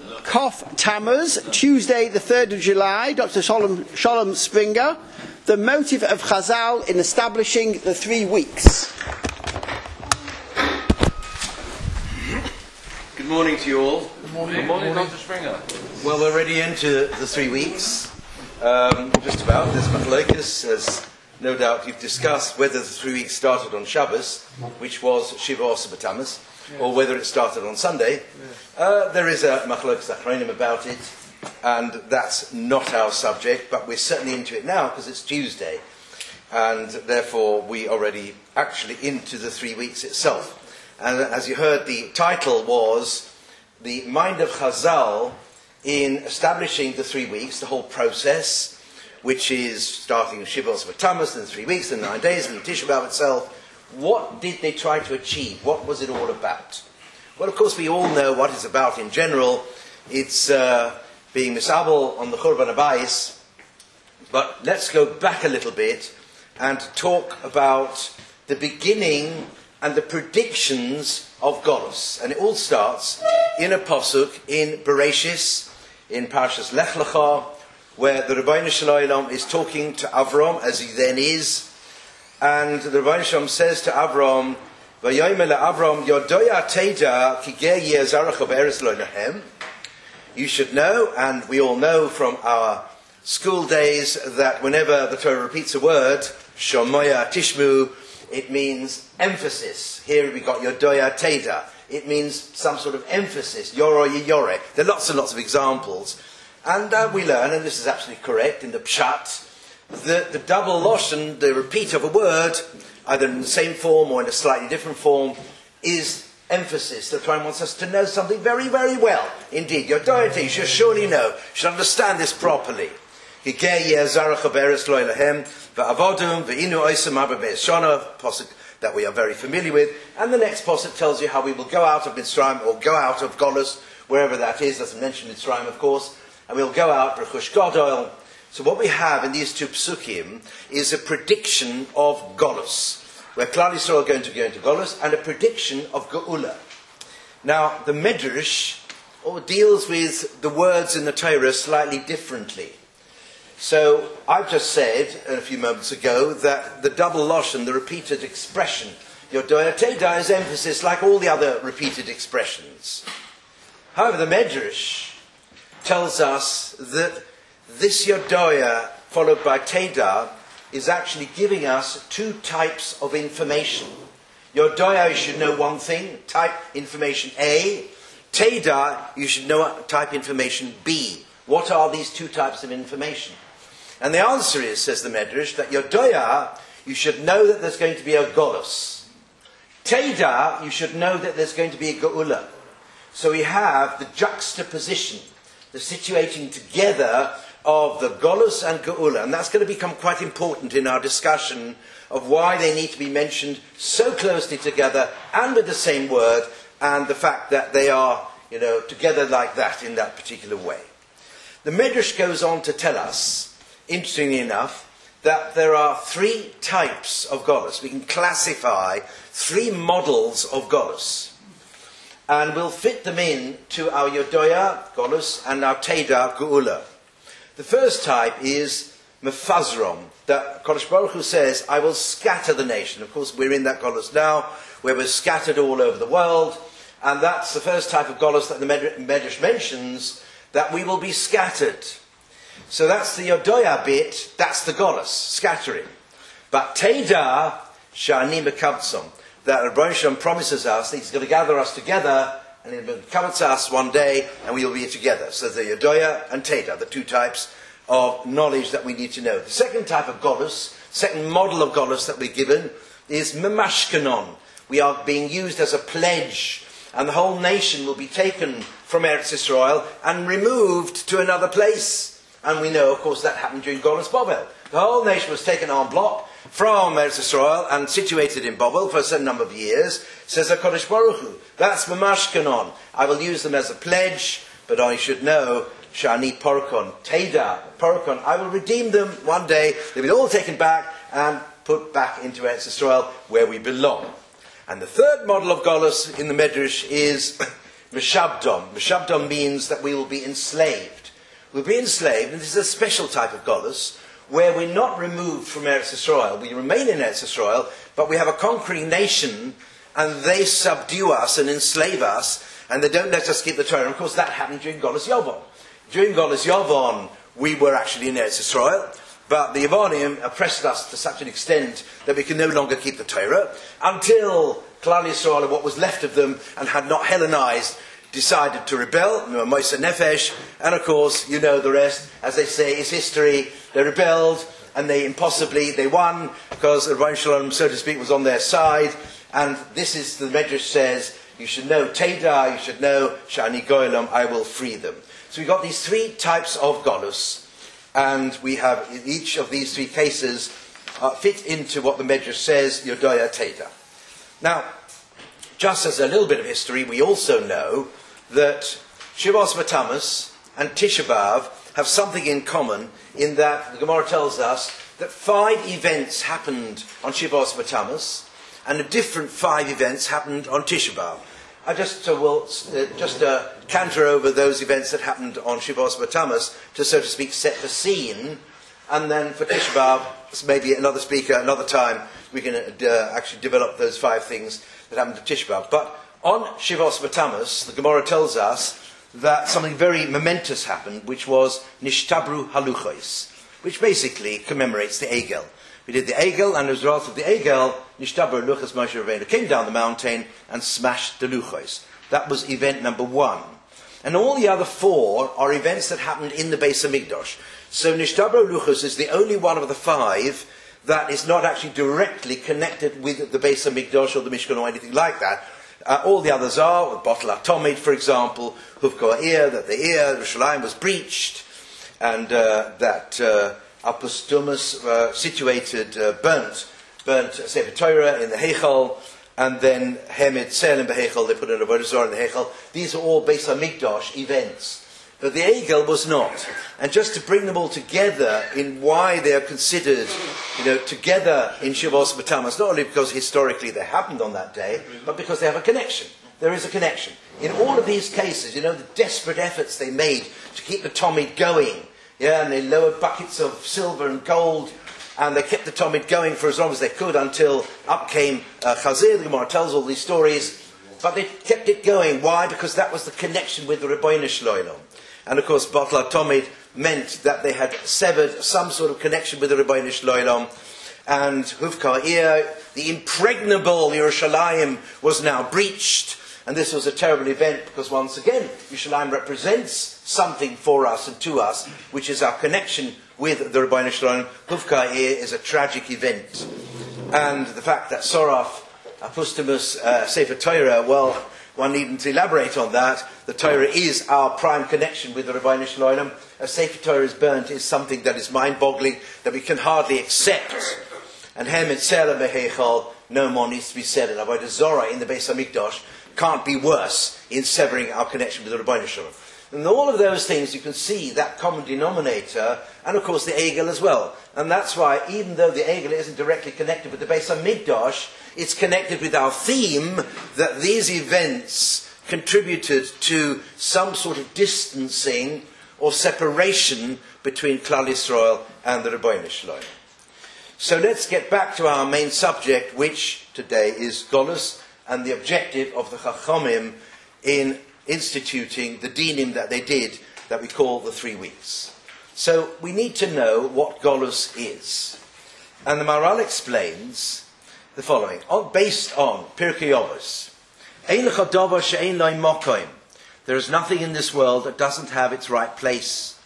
Kof Tammuz, Tuesday the 3rd of July, Dr. Sholem Springer, the motive of Chazal in establishing the 3 weeks. Good morning to you all. Good morning, Dr. Springer. Well, we're already into the 3 weeks. Just about. There's Machlokes, as no doubt you've discussed, whether the 3 weeks started on Shabbos, which was Shiva Osa B'Tammuz, or whether it started on Sunday. There is a Machlokes Achronim about it, and that's not our subject, but we're certainly into it now because it's Tuesday, and therefore we are already actually into the 3 weeks itself. And as you heard, the title was The Mind of Chazal in Establishing the 3 weeks, the whole process, which is starting Shiva Osa B'Tammuz, then 3 weeks, then 9 days, and Tisha B'Av itself. What did they try to achieve? What was it all about? Well, of course, we all know what it's about in general. It's being misabel on the Churban Abayis. But let's go back a little bit and talk about the beginning and the predictions of Golus. And it all starts in a pasuk in Bereshis, in Parshas Lech Lecha, where the Rebbeinu Shalom is talking to Avram, as he then is. And the Rebbeinu Shalom says to Avram, "Vayomer leAvram, Yodoya Teda ki ger yezarach be'eretz lo nahem." You should know, and we all know from our school days, that whenever the Torah repeats a word, Shomoya Tishmu, it means emphasis. Here we got Yodoya Teda. It means some sort of emphasis. Yoro Yore. There are lots and lots of examples. And we learn, and this is absolutely correct in the Pshat, the double lashon, the repeat of a word, either in the same form or in a slightly different form, is emphasis. The Torah wants us to know something very, very well. Indeed, your deity, you should surely know, you should understand this properly. Posuk that we are very familiar with. And the next posuk tells you how we will go out of Mitzrayim, or go out of Golus, wherever that is. Doesn't mention Mitzrayim, of course. And we'll go out, Rechush Gadol. So what we have in these 2 psukim is a prediction of Golus, where Klal Yisrael are going to go into Golus, and a prediction of Geula. Now, the Medrash deals with the words in the Torah slightly differently. So, I've just said, a few moments ago, that the double lashon, the repeated expression, Yodoya Teda, is emphasis like all the other repeated expressions. However, the Medrash tells us that this Yodoya, followed by Teda, is actually giving us 2 types of information. Yodoya, you should know one thing, type information A. Teda, you should know type information B. What are these 2 types of information? And the answer is, says the Medrash, that Yodoya, you should know that there's going to be a Golus. Teda, you should know that there's going to be a Geula. So we have the juxtaposition, the situating together of the Golus and Geula. And that's going to become quite important in our discussion of why they need to be mentioned so closely together and with the same word, and the fact that they are, together like that in that particular way. The Medrash goes on to tell us, interestingly enough, that there are 3 types of Golus. We can classify 3 models of Golus. And we'll fit them in to our Yodoya, Golus, and our Teda, Geula. The first type is Mefazrom, that Kodesh Baruch Hu says, I will scatter the nation. Of course, we're in that Golus now, where we're scattered all over the world, and that's the first type of Golus that the Medrash mentions, that we will be scattered. So that's the Yodoya bit, that's the Golus, scattering. But Teda, Shani Mekabtzom, that Rebbeinu Shalom promises us that he's going to gather us together, and he'll come to us one day, and we will be together. So the Yodoya and Teda, the 2 types of knowledge that we need to know. The second type of Golus, second model of Golus that we're given, is Memashkenon. We are being used as a pledge, and the whole nation will be taken from Eretz Yisrael and removed to another place. And we know, of course, that happened during Golus Babel. The whole nation was taken en bloc from Eretz Yisrael and situated in Babel for a certain number of years, says HaKadosh Baruch Hu. That's Memashkenon. I will use them as a pledge, but I should know, Shani Porkon, Teda, Porkon, I will redeem them one day. They'll be all taken back and put back into Eretz Yisrael, where we belong. And the third model of Golus in the Medrash is Meshabdom. Meshabdom means that we will be enslaved. We'll be enslaved, and this is a special type of Golus, where we're not removed from Eretz Yisrael. We remain in Eretz Yisrael, but we have a conquering nation, and they subdue us and enslave us, and they don't let us keep the Torah. And of course, that happened during Golus Yavon. During Golus Yavon, we were actually in Eretz Yisrael, but the Yavanim oppressed us to such an extent that we can no longer keep the Torah, until Klal Yisrael, and what was left of them, and had not Hellenized, decided to rebel, Moisa Nefesh, and of course, you know the rest, as they say, is history. They rebelled, and they won, because Rabbi Shalom, so to speak, was on their side, and this is, the Medrash says, you should know Teda, you should know Shani Goylam, I will free them. So we've got these three types of Golus, and we have, in each of these three cases, fit into what the Medrash says, Yodoya Teda. Now, just as a little bit of history, we also know that Shivos B'Tammuz and Tisha B'Av have something in common, in that the Gemara tells us that 5 events happened on Shivos B'Tammuz, and a different 5 events happened on Tisha B'Av. I just will canter over those events that happened on Shivos B'Tammuz to, so to speak, set the scene, and then for Tisha B'Av, maybe another speaker, another time, we can actually develop those 5 things that happened to Tisha B'Av. But on Shivos B'Tammuz, the Gemara tells us that something very momentous happened, which was Nishtabru Haluchos, which basically commemorates the Egel. We did the Egel, and as a result of the Egel, Nishtabru Haluchos Moshe Rabbeinu came down the mountain and smashed the Luchos. That was event number 1. And all the other 4 are events that happened in the Beis HaMikdash. So Nishtabru Haluchos is the only one of the 5 that is not actually directly connected with the Beis HaMikdash or the Mishkan or anything like that. All the others are, with Botel HaTomid, for example, Huvko Ha'ir, that the Ir, Yerushalayim was breached, and that Apostumus situated, burnt Sefer Torah in the Heichal, and then Hemid Sel in the Heichal, they put in a Avodah Zarah in the Heichal. These are all Beis HaMikdash events. But the Egel was not. And just to bring them all together in why they are considered, together in Shivos B'Tammuz, not only because historically they happened on that day, but because they have a connection. There is a connection. In all of these cases, the desperate efforts they made to keep the Tomid going, and they lowered buckets of silver and gold, and they kept the Tomid going for as long as they could until up came Chazir. The Gemara tells all these stories, but they kept it going. Why? Because that was the connection with the Rebbeinu Shloilom. And of course, Botel HaTomid meant that they had severed some sort of connection with the Rebbeinu Shloilom. And Huvka Ha'ir, the impregnable Yerushalayim, was now breached. And this was a terrible event because, once again, Yerushalayim represents something for us and to us, which is our connection with the Rebbeinu Shloilom. Huvka Ha'ir is a tragic event. And the fact that Soraf, Apostumus, Sefer Torah, well, one needn't elaborate on that. The Torah is our prime connection with the Rebbeinu Shloilom. A Sefer Torah is burnt is something that is mind-boggling, that we can hardly accept. And Hem Etzel Behechal, no more needs to be said. And Avodah Zarah in the Beis HaMikdash can't be worse in severing our connection with the Rebbeinu Shloilom. And all of those things, you can see that common denominator, and of course the Egel as well. And that's why, even though the Egel isn't directly connected with the Beis HaMikdash, it's connected with our theme that these events contributed to some sort of distancing or separation between Klal Yisrael and the Rebbeinu Shloilom. So let's get back to our main subject, which today is Golus, and the objective of the Chachamim in instituting the dinim that they did, that we call the 3 weeks. So we need to know what Golus is. And the Maharal explains the following, based on Pirkei Avos. Ein lecha davar she'ein lo mokoim. There is nothing in this world that doesn't have its right place.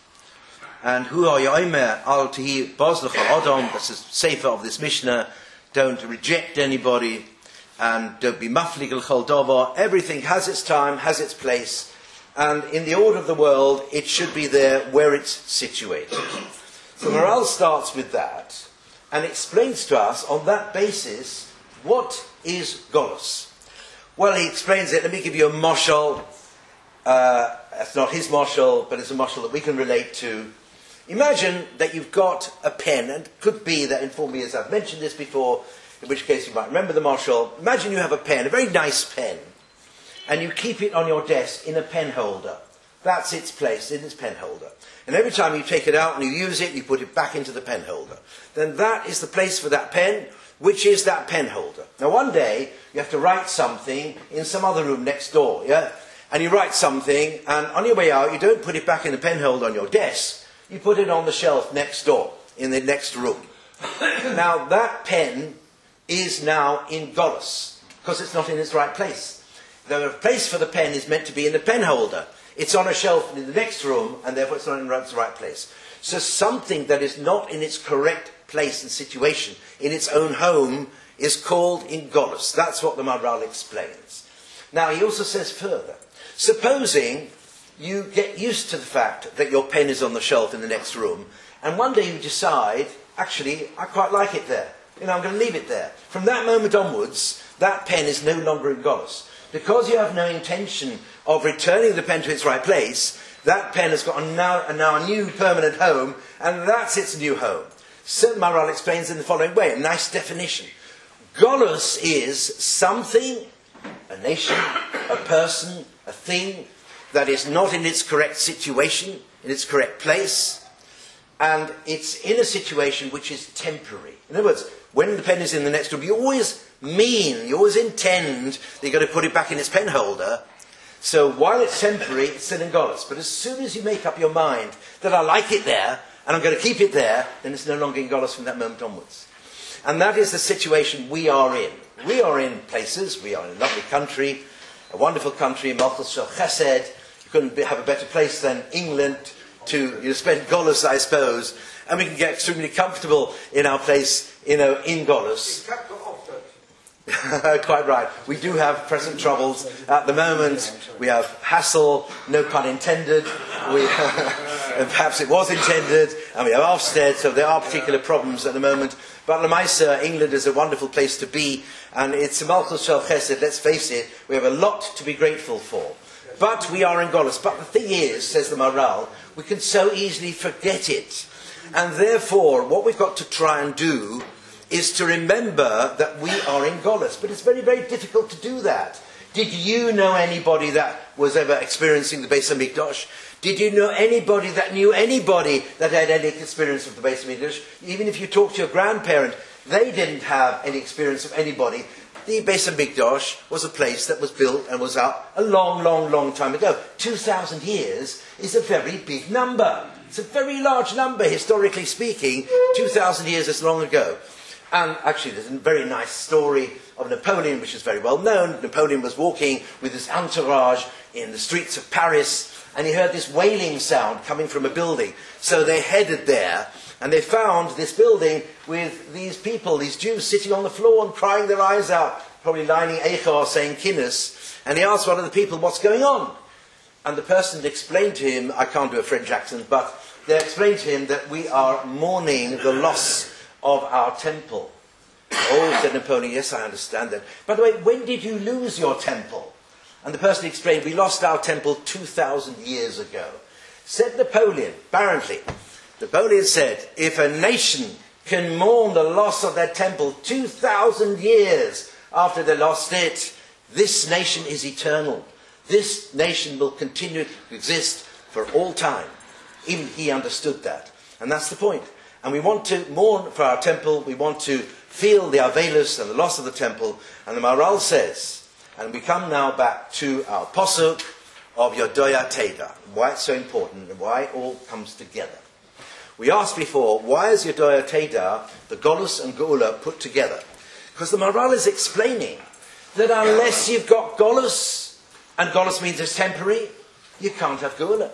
And hu ha'yomer al tihi baz lecha adam, that's the sefer of this Mishnah, don't reject anybody, and don't be maflig l'chol davar. Everything has its time, has its place, and in the order of the world, it should be there where it's situated. So Maharal starts with that, and explains to us on that basis what is Golus. Well, he explains it. Let me give you a mashal. That's not his mashal, but it's a mashal that we can relate to. Imagine that you've got a pen, and it could be that in 4 years I've mentioned this before, in which case you might remember the mashal. Imagine you have a pen, a very nice pen, and you keep it on your desk in a pen holder. That's its place, in its pen holder. And every time you take it out and you use it, you put it back into the pen holder. Then that is the place for that pen, which is that pen holder. Now one day, you have to write something in some other room next door, yeah? And you write something, and on your way out, you don't put it back in the pen holder on your desk. You put it on the shelf next door, in the next room. Now that pen is now in Golos, because it's not in its right place. The place for the pen is meant to be in the pen holder. It's on a shelf in the next room, and therefore it's not in its right place. So something that is not in its correct place and situation, in its own home, is called in Golos. That's what the Maharal explains. Now he also says further, supposing you get used to the fact that your pen is on the shelf in the next room, and one day you decide, actually, I quite like it there. You know, I'm going to leave it there. From that moment onwards, that pen is no longer in Golos. Because you have no intention of returning the pen to its right place, that pen has got now a new permanent home, and that's its new home. So Maharal explains in the following way, a nice definition. Golos is something, a nation, a person, a thing, that is not in its correct situation, in its correct place, and it's in a situation which is temporary. In other words, when the pen is in the next room, you always intend that you've got to put it back in its pen holder. So while it's temporary, it's still in Golos. But as soon as you make up your mind that I like it there, and I'm going to keep it there, then it's no longer in Golos from that moment onwards. And that is the situation we are in. We are in places, we are in a lovely country, a wonderful country, Malchus Shel Chesed. You couldn't have a better place than England to spend Golos, I suppose. And we can get extremely comfortable in our place, in Golos. Quite right. We do have present troubles at the moment. We have hassle, no pun intended. And perhaps it was intended. And we have Ofsted, so there are particular problems at the moment. But Lamaisa, England is a wonderful place to be. And it's a Malchus Shel Chesed, let's face it. We have a lot to be grateful for. But we are in Golos. But the thing is, says the Maharal, we can so easily forget it. And therefore, what we've got to try and do is to remember that we are in Golos. But it's very, very difficult to do that. Did you know anybody that was ever experiencing the Beis HaMikdash? Did you know anybody that knew anybody that had any experience of the Beis HaMikdash? Even if you talk to your grandparent, they didn't have any experience of anybody. The Beis HaMikdash was a place that was built and was up a long, long, long time ago. 2,000 years is a very big number. It's a very large number, historically speaking. 2,000 years is long ago. And actually, there's a very nice story of Napoleon, which is very well known. Napoleon was walking with his entourage in the streets of Paris, and he heard this wailing sound coming from a building. So they headed there, and they found this building with these people, these Jews, sitting on the floor and crying their eyes out, probably lining Eichar, saying Kinnis. And he asked one of the people, what's going on? And the person explained to him, I can't do a French accent, but they explained to him that we are mourning the loss of our temple. Oh, said Napoleon, yes, I understand that. By the way, when did you lose your temple? And the person explained, we lost our temple 2,000 years ago. Said Napoleon, apparently, Napoleon said, if a nation can mourn the loss of their temple 2,000 years after they lost it, this nation is eternal. This nation will continue to exist for all time. Even he understood that. And that's the point. And we want to mourn for our temple. We want to feel the Avelus and the loss of the temple. And the Maharal says, and we come now back to our posuk of Yodoya Teda, why it's so important and why it all comes together. We asked before, why is Yodoya Teda, the Golos and Geula, put together? Because the Maharal is explaining that unless you've got Golos, and Golos means it's temporary, you can't have Geula.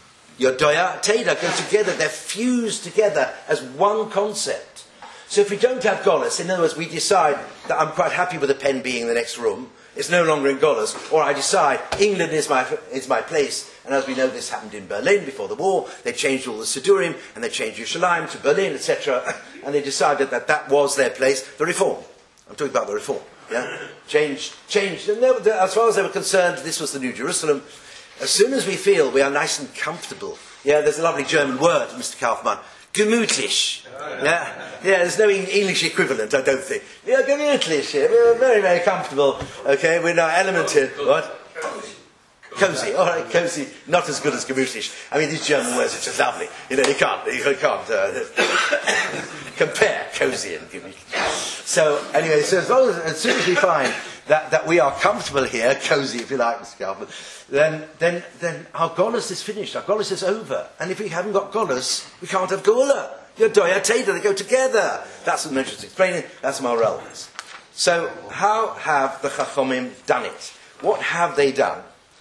Yodoya Teda go together, they're fused together as one concept. So if we don't have Golos, in other words, we decide that I'm quite happy with the pen being in the next room, it's no longer in Golos, or I decide England is my place, and as we know this happened in Berlin before the war, they changed all the Sidurim, and they changed Yerushalayim to Berlin, etc., and they decided that that was their place, the Reform. I'm talking about the Reform, yeah? Changed, and as far as they were concerned, this was the New Jerusalem. As soon as we feel we are nice and comfortable, yeah, there's a lovely German word, Mr. Kaufmann, gemütlich. Yeah, there's no English equivalent, I don't think. Yeah, gemütlich. Yeah, we're very, very comfortable. Okay, we're now elemented. What? Cozy, all right, cozy, not as good as gemütlich. I mean, these German words are just lovely. You can't compare cozy and gemütlich. So, anyway, so as soon as we find that we are comfortable here, cozy if you like, Mr. Garfield, then our golus is finished, our golus is over. And if we haven't got golus, we can't have gula. Your doya teda, they go together. That's what Medrash is explaining, that's more relevance. So, how have the Chachomim done it? What have they done?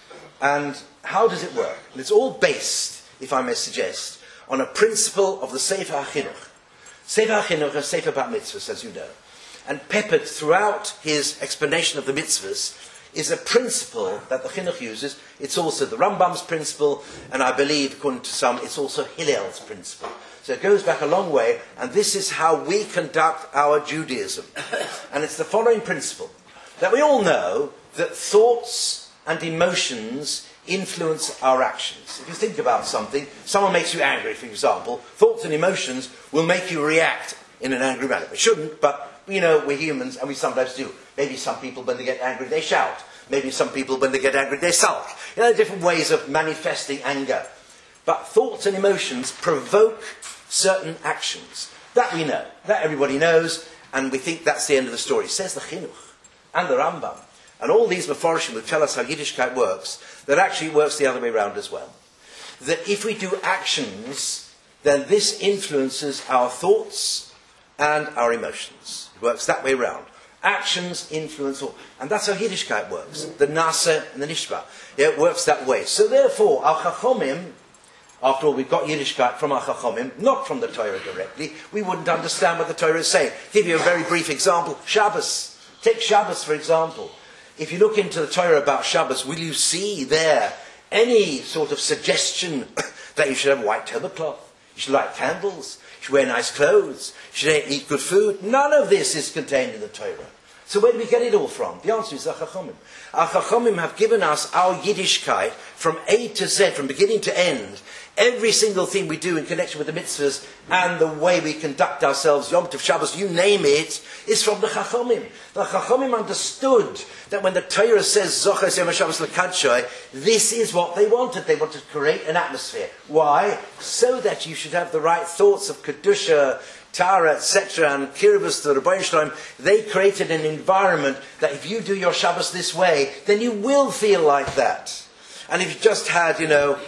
And how does it work? And it's all based, if I may suggest, on a principle of the Sefer HaChinuch. Sefer HaChinuch is Sefer Bat Mitzvahs, as you know. And peppered throughout his explanation of the mitzvahs is a principle that the Chinuch uses. It's also the Rambam's principle, and I believe, according to some, it's also Hillel's principle. So it goes back a long way, and this is how we conduct our Judaism. And it's the following principle, that we all know that thoughts and emotions influence our actions. If you think about something, someone makes you angry, for example, thoughts and emotions will make you react in an angry manner. It shouldn't, but we're humans and we sometimes do. Maybe some people, when they get angry, they shout. Maybe some people, when they get angry, they sulk. Different ways of manifesting anger. But thoughts and emotions provoke certain actions. That we know. That everybody knows. And we think that's the end of the story. It says the Chinuch and the Rambam. And all these Meforshim will tell us how Yiddishkeit works. That actually works the other way around as well. That if we do actions, then this influences our thoughts and our emotions. It works that way around. Actions influence all. And that's how Yiddishkeit works. The Nasa and the Nishba. It works that way. So therefore, our Chachomim, after all, we've got Yiddishkeit from our Chachomim, not from the Torah directly. We wouldn't understand what the Torah is saying. I'll give you a very brief example. Shabbos. Take Shabbos, for example. If you look into the Torah about Shabbos, will you see there any sort of suggestion that you should have a white tablecloth? You should light candles? You should wear nice clothes? You should eat good food? None of this is contained in the Torah. So where do we get it all from? The answer is the Chachomim. Our Chachomim have given us our Yiddishkeit from A to Z, from beginning to end. Every single thing we do in connection with the mitzvahs and the way we conduct ourselves, Yom Tov, Shabbos, you name it, is from the Chachomim. The Chachomim understood that when the Torah says Zochos Yom HaShabbos L'Kadshoy, this is what they wanted. They wanted to create an atmosphere. Why? So that you should have the right thoughts of Kedusha, Tara, etc., and Kiribus to the Rebbeinu Shalom. They created an environment that if you do your Shabbos this way, then you will feel like that. And if you just had,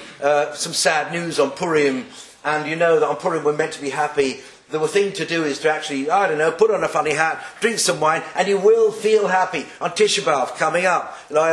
some sad news on Purim, and you know that on Purim we're meant to be happy, the thing to do is to actually, put on a funny hat, drink some wine, and you will feel happy. On Tisha B'Av coming up,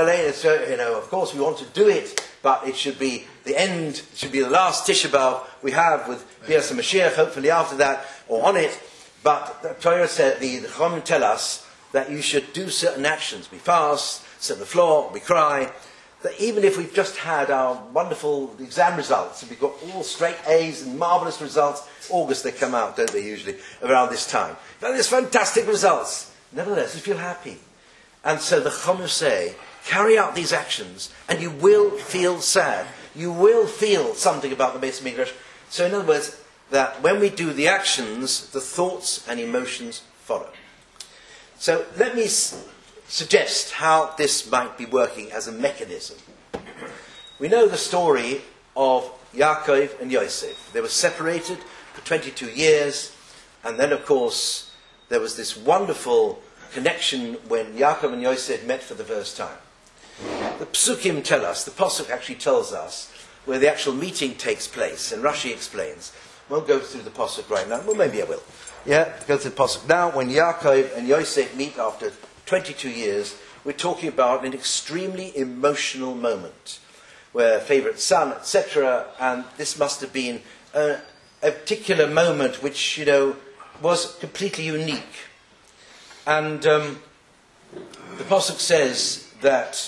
of course we want to do it, but it should be the end, it should be the last Tisha B'Av we have with Bias and Mashiach, hopefully after that, or on it. But the Torah said, the Chacham tell us that you should do certain actions. We fast, sit on the floor, we cry. That even if we've just had our wonderful exam results, and we've got all straight A's and marvellous results, August they come out, don't they, usually, around this time. But there's fantastic results. Nevertheless, you feel happy. And so the Chacham say, carry out these actions, and you will feel sad. You will feel something about the Beis Midrash. So in other words, that when we do the actions, the thoughts and emotions follow. So let me suggest how this might be working as a mechanism. We know the story of Yaakov and Yosef. They were separated for 22 years, and then of course there was this wonderful connection when Yaakov and Yosef met for the first time. The Psukim tell us, the Pasuk actually tells us, where the actual meeting takes place, and Rashi explains. Won't go through the Pasuk right now, well maybe I will. Go to the Pasuk. Now when Yaakov and Yosef meet after 22 years, we're talking about an extremely emotional moment, where favourite son, etc., and this must have been a particular moment which, was completely unique. And the Pasuk says that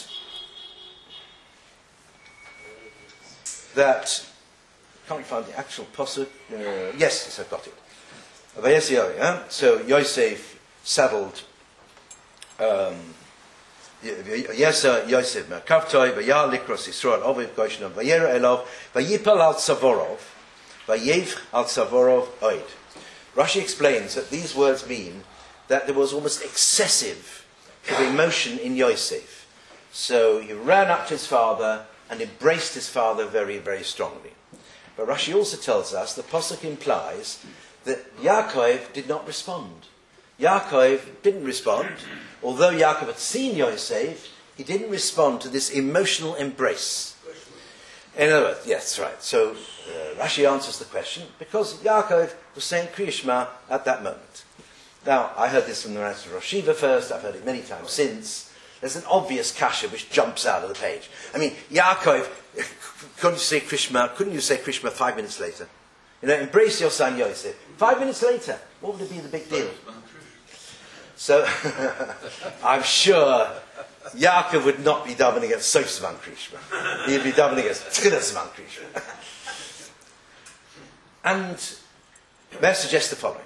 can't find the actual Pasuk. Yes, I've got it. So Yosef saddled Yosef Merkavtoi, Vayar Likros Yisrael Oviv Goshenov, Vayera Elov, Vayipal al Tzavorov, Vayev al Tzavorov Oid. Rashi explains that these words mean that there was almost excessive emotion in Yosef. So he ran up to his father and embraced his father very, very strongly. But Rashi also tells us, the Pasuk implies that Yaakov did not respond. Yaakov didn't respond. Although Yaakov had seen Yosef, he didn't respond to this emotional embrace. In other words, yes, right. So Rashi answers the question because Yaakov was saying Kriya Shema at that moment. Now, I heard this from the Master Rosh Shiva first. I've heard it many times since. There's an obvious kasha which jumps out of the page. I mean, Yaakov, couldn't you say Kriya Shema? Couldn't you say Kriya Shema 5 minutes later? You know, embrace your son Yosef. 5 minutes later, what would it be the big deal? So, I'm sure Yaakov would not be davening against Sosvan Kriya Shema. He'd be davening against Tzchidasvan Kriya Shema. And may I suggest the following.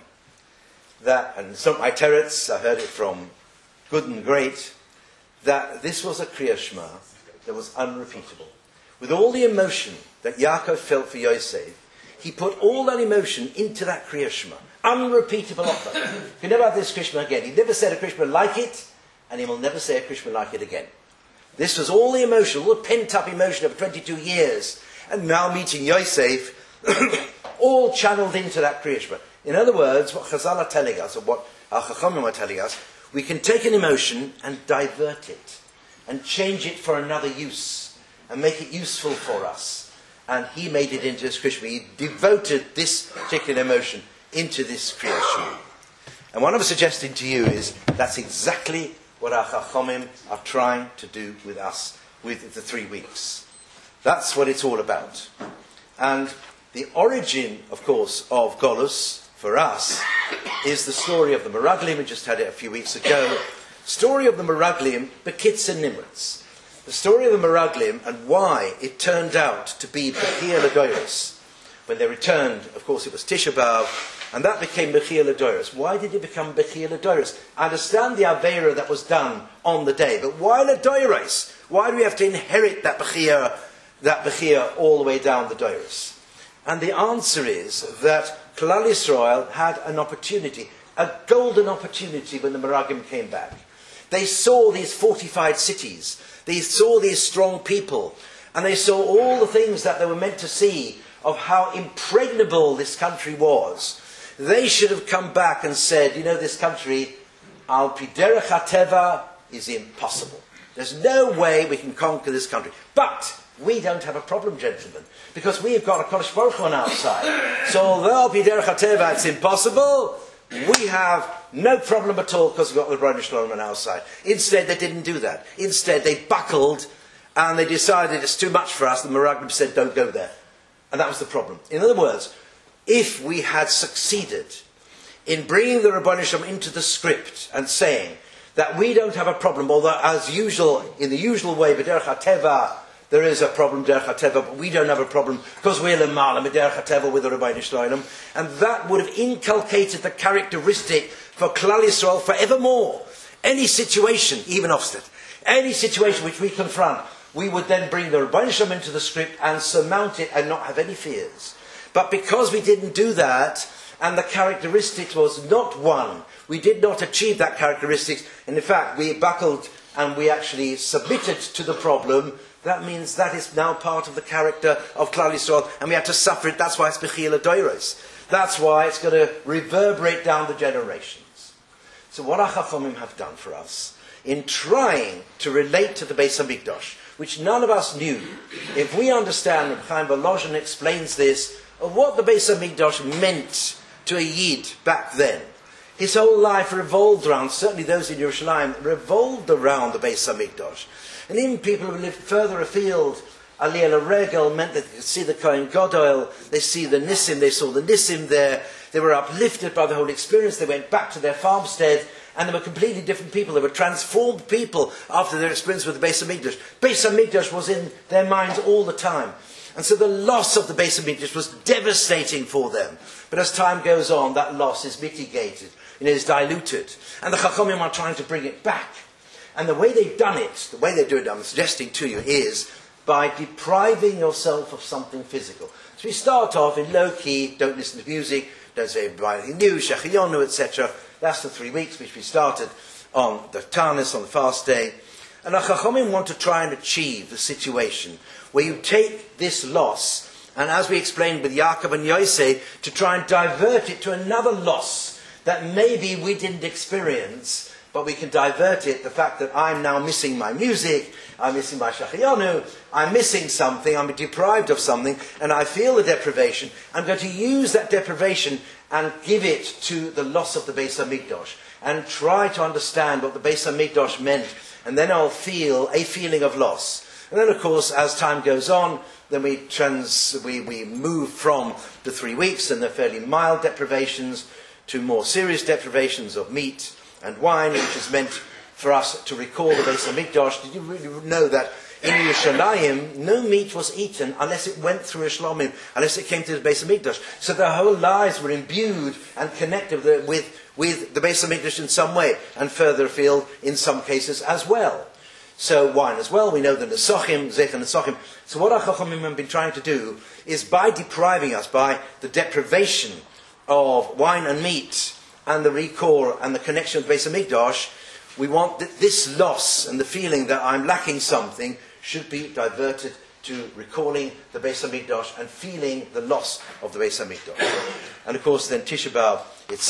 That, and some of my teretz, I heard it from good and great, that this was a Kriya Shema that was unrepeatable. With all the emotion that Yaakov felt for Yosef, he put all that emotion into that Kriya Shema. Unrepeatable offer. He never had this Kriya Shema again. He never said a Kriya Shema like it, and he will never say a Kriya Shema like it again. This was all the emotion, all the pent-up emotion of 22 years, and now meeting Yosef, all channeled into that Kriya Shema. In other words, what Chazal are telling us, or what our Chachamim are telling us, we can take an emotion and divert it, and change it for another use, and make it useful for us. And he made it into his Kriya Shema. He devoted this particular emotion into this Kriya Shema. And what I'm suggesting to you is, that's exactly what our Chachamim are trying to do with us, with the 3 weeks. That's what it's all about. And the origin, of course, of Golus, for us, is the story of the Meraglim. We just had it a few weeks ago. Story of the Meraglim, Bekitz and Nimritz. The story of the Meraglim and why it turned out to be Bechia Ladoros. When they returned, of course, it was Tisha B'Av, and that became Bechia Ladoros. Why did it become Bechia Ladoros? I understand the Aveira that was done on the day, but why Ladoros? Why do we have to inherit that Bechia all the way down the Doros? And the answer is that Klal Yisrael had an opportunity, a golden opportunity when the Meraglim came back. They saw these fortified cities, they saw these strong people, and they saw all the things that they were meant to see of how impregnable this country was. They should have come back and said, you know, this country, Al Pi Derech HaTeva, is impossible. There's no way we can conquer this country. But we don't have a problem, gentlemen, because we've got a Kodesh Baruch Hu on our side. So although Pi Derech HaTeva, it's impossible, we have no problem at all because we've got the Rebbeinu Shalom on our side. Instead, they didn't do that. Instead, they buckled and they decided it's too much for us. The Meraglim said, don't go there. And that was the problem. In other words, if we had succeeded in bringing the Rebbeinu Shalom into the script and saying that we don't have a problem, although as usual, in the usual way, B'derech HaTeva, there is a problem, Derech HaTeva, but we don't have a problem because we're Lemala, Derech HaTeva with the Rebbeinu Shalom. And that would have inculcated the characteristic for Klal Yisrael forevermore. Any situation, even Ofsted, any situation which we confront, we would then bring the Rebbeinu Shalom into the script and surmount it and not have any fears. But because we didn't do that, and the characteristic was not one, we did not achieve that characteristic, and in fact we buckled and we actually submitted to the problem. That means that is now part of the character of Klal Yisrael, and we have to suffer it. That's why it's Bechia Ladoros. That's why it's going to reverberate down the generations. So what our Chachamim have done for us, in trying to relate to the Beis HaMikdash, which none of us knew, if we understand, and Chaim Volozhin explains this, of what the Beis HaMikdash meant to a Yid back then, his whole life revolved around, certainly those in Yerushalayim, revolved around the Beis HaMikdash. And even people who lived further afield, Aliyah Regel meant that they could see the Kohen Gadol, they see the Nissim, they saw the Nissim there, they were uplifted by the whole experience, they went back to their farmstead, and they were completely different people, they were transformed people after their experience with the Beis HaMikdash. Beis HaMikdash was in their minds all the time. And so the loss of the Beis HaMikdash was devastating for them. But as time goes on, that loss is mitigated, and it is diluted. And the Chachamim are trying to bring it back. And the way they've done it, the way they do it, I'm suggesting to you, is by depriving yourself of something physical. So we start off in low-key, don't listen to music, don't say anything new, Shechiyonu, etc. That's the 3 weeks which we started on the Tanis, on the fast day. And our Chachamim want to try and achieve a situation where you take this loss, and as we explained with Yaakov and Yosef, to try and divert it to another loss that maybe we didn't experience, but we can divert it, the fact that I'm now missing my music, I'm missing my Shachayanu, I'm missing something, I'm deprived of something, and I feel the deprivation. I'm going to use that deprivation and give it to the loss of the Beis HaMikdash, and try to understand what the Beis HaMikdash meant, and then I'll feel a feeling of loss. And then, of course, as time goes on, then we move from the 3 weeks and the fairly mild deprivations to more serious deprivations of meat and wine, which is meant for us to recall the Beis HaMikdash. Did you really know that in Yerushalayim, no meat was eaten unless it went through a shlomim, unless it came to the Beis HaMikdash? So their whole lives were imbued and connected with the Beis HaMikdash in some way, and further afield in some cases as well. So wine as well, we know the Nesachim, Zech and Nesachim. So what our Chachamim have been trying to do is, by depriving us, by the deprivation of wine and meat, and the recall and the connection with Beis HaMikdash, we want that this loss and the feeling that I'm lacking something should be diverted to recalling the Beis HaMikdash and feeling the loss of the Beis HaMikdash. And of course then Tisha B'Av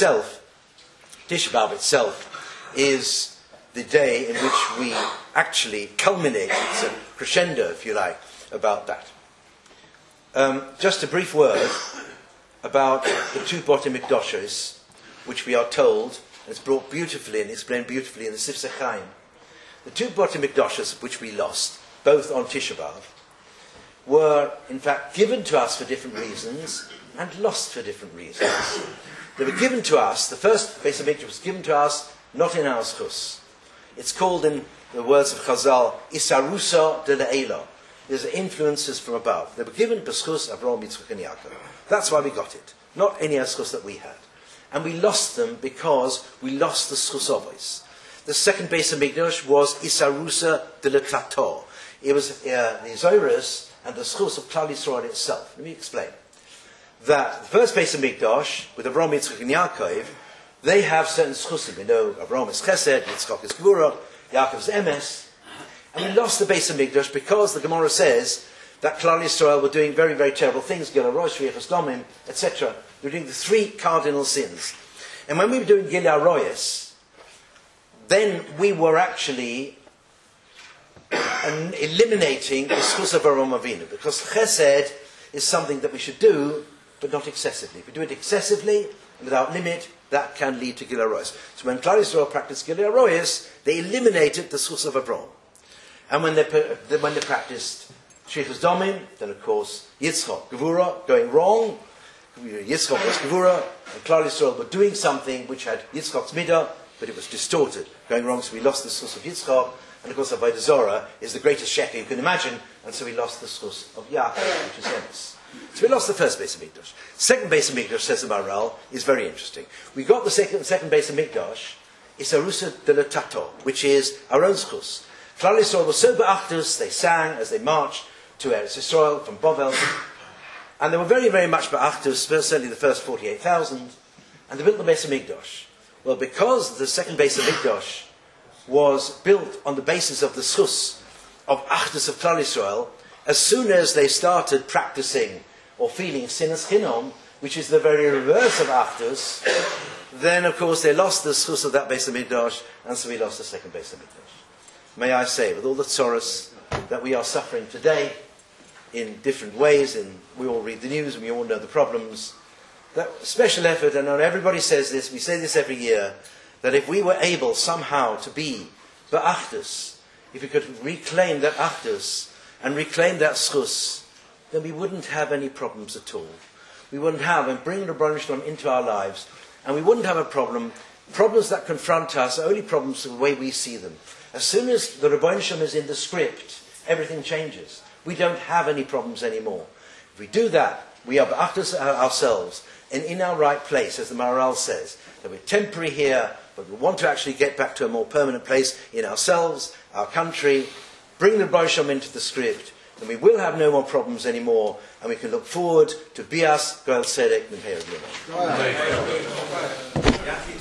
itself is the day in which we actually culminate, it's a crescendo if you like, about that. Just a brief word about the two Botei Mikdashos, which we are told, and it's brought beautifully and explained beautifully in the Sifsei Chaim. The two Botei Mikdashos which we lost, both on Tisha B'Av, were in fact given to us for different reasons and lost for different reasons. They were given to us, the first Beis HaMikdash was given to us not in our schus. It's called, in the words of Chazal, Isarusa de Le'ela. There's influences from above. They were given b'schus Avraham, Yitzchak and Yaakov. That's why we got it, not any schus that we had. And we lost them because we lost the schus avos. The second Beis HaMikdash was Isarusa de Le'Klato. It was the Zoros and the schus of Klal Yisrael itself. Let me explain. That the first Beis HaMikdash, with Avraham, Yitzchak and Yaakov, they have certain schusim. We know Avraham is Chesed, Yitzchak is Gvura, Yaakov is Emes. And we lost the Beis HaMikdash because the Gemara says that Klal Yisrael were doing very, very terrible things, Gilui Rosh, Shvi'as Damim, etc. They were doing the three cardinal sins. And when we were doing Gilui Rosh, then we were actually eliminating the schus of Avraham Avinu, because Chesed is something that we should do, but not excessively. If we do it excessively, without limit, that can lead to Gilui Rosh. So when Klal Yisrael practiced Gilui Rosh, they eliminated the schus of Avraham. And when they practiced Shvi'as Damim, then of course Yitzchak, Gevura, going wrong. Yitzchak was Gevura, and Klal Yisrael were doing something which had Yitzchak's midah, but it was distorted, going wrong. So we lost the schus of Yitzchak, and of course Avodah Zorah is the greatest sheker you can imagine, and so we lost the schus of Yaakov, which is Emes. So we lost the first Beis HaMikdash. Second Beis HaMikdash, says the Maharal, is very interesting. We got the second Beis HaMikdash, Isarusa de Le'Tato, which is our own schus. Klal Yisrael was so be'achdus, they sang as they marched to Eretz Yisrael from Bovel, and they were very, very much be'achdus, certainly the first 48,000, and they built the Beis HaMikdash. Well, because the second Beis HaMikdash was built on the basis of the schus of achdus of Klal Yisrael, as soon as they started practicing or feeling sinas chinom, which is the very reverse of achdus, then of course they lost the schus of that Beis HaMikdash, and so we lost the second Beis HaMikdash. May I say, with all the tzoros that we are suffering today in different ways, and we all read the news and we all know the problems, that special effort, and everybody says this, we say this every year, that if we were able somehow to be ba'achdus, if we could reclaim that achdus and reclaim that schus, then we wouldn't have any problems at all. We wouldn't have, and bring the Rebbeinu Shalom into our lives, and we wouldn't have a problem. Problems that confront us are only problems the way we see them. As soon as the Rebbeinu Shalom is in the script, everything changes. We don't have any problems anymore. If we do that, we are ba'achdus ourselves, and in our right place, as the Maharal says, that we're temporary here, but we want to actually get back to a more permanent place in ourselves, our country, bring the Rebbeinu Shalom into the script, and we will have no more problems anymore, and we can look forward to Bias, Goel Tzedek, Meher Yom.